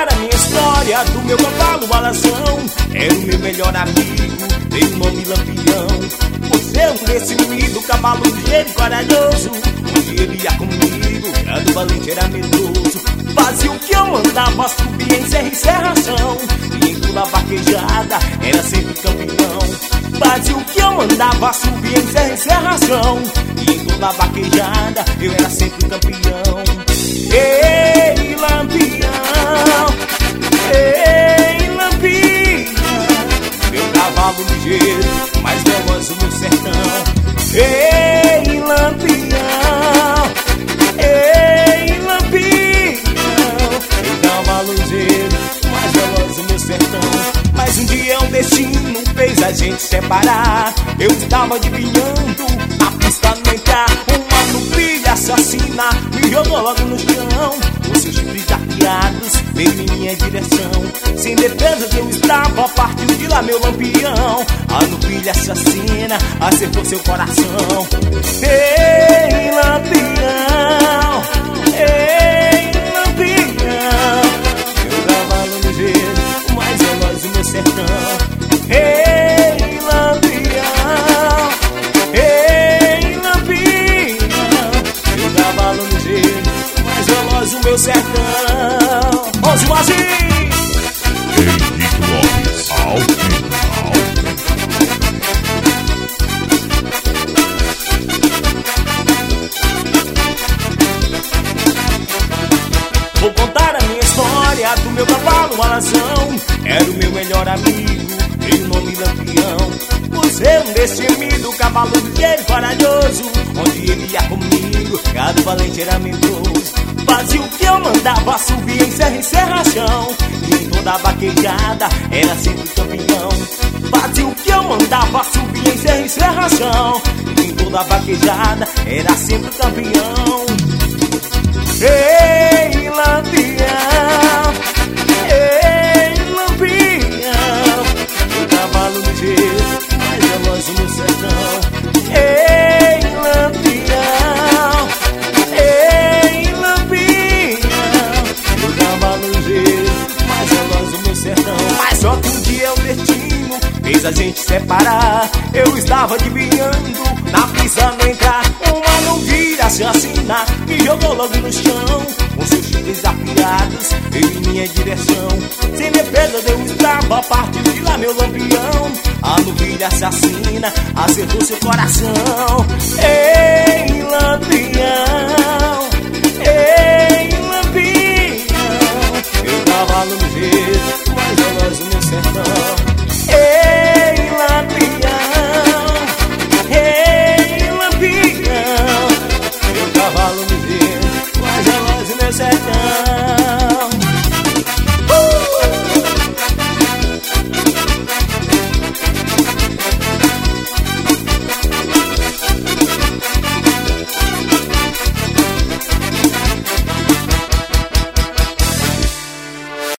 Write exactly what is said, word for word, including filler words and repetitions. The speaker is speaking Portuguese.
contar a minha história do meu cavalo alazão. Era o meu melhor amigo, tem o nome Lampião. Você é um destemido cavalo ligeiro e corajoso. Onde ele ia comigo, cada valente era medroso. Fazia o que eu mandava, subia em serra e serração. E em toda vaquejada, era sempre campeão. Fazia o que eu mandava, subia em serra e serração. E em toda vaquejada, eu era sempre campeão. Ei, Lampião, ei, Lampião, meu cavalo ligeiro, mais veloz no sertão. Ei, Lampião, ei, Lampião, meu cavalo ligeiro, mais veloz no sertão. Mas um dia o destino fez a gente separar. Eu estava adivinhando na pista não entrar. Uma nupilha assassina me jogou logo no chão. Os seus chifres afiados veio em minha direção. Sem defesa eu estava, partiu de lá meu Lampião. A nupilha assassina acertou seu coração. Ei, Lampião, ei, Lampião, meu cavalo ligeiro, mais veloz do meu sertão. Ei, Lampião, ei, Lampião, meu cavalo ligeiro, mais veloz do meu sertão. Vamos, Vazinho! Henrique Lopes, ao final. Vou contar a minha história do meu cavalo alazão. Era o meu melhor amigo, tem o nome Lampião. Você é um destemido cavalo ligeiro e corajoso. Onde ele ia comigo, cada valente era medroso. Fazia o que eu mandava, subia em serra e serração. E em toda vaquejada, era sempre campeão. Fazia o que eu mandava, subia em serra e serração. E em toda vaquejada, era sempre campeão. Ei, Lampião, ei, Lampião, meu cavalo ligeiro, mais veloz no sertão. Ei, Lampião, ei, Lampião, meu cavalo ligeiro, mais veloz no meu sertão. Mas só que um dia o destino fez a gente separar. Eu estava adivinhando na pista não entrar. Uma novilha assassina me jogou logo no chão. Com seus chifres afiados veio em minha direção. Sem defesa eu estava, partiu de lá meu Lampião. A novilha assassina acertou seu coração. Ei, Lampião,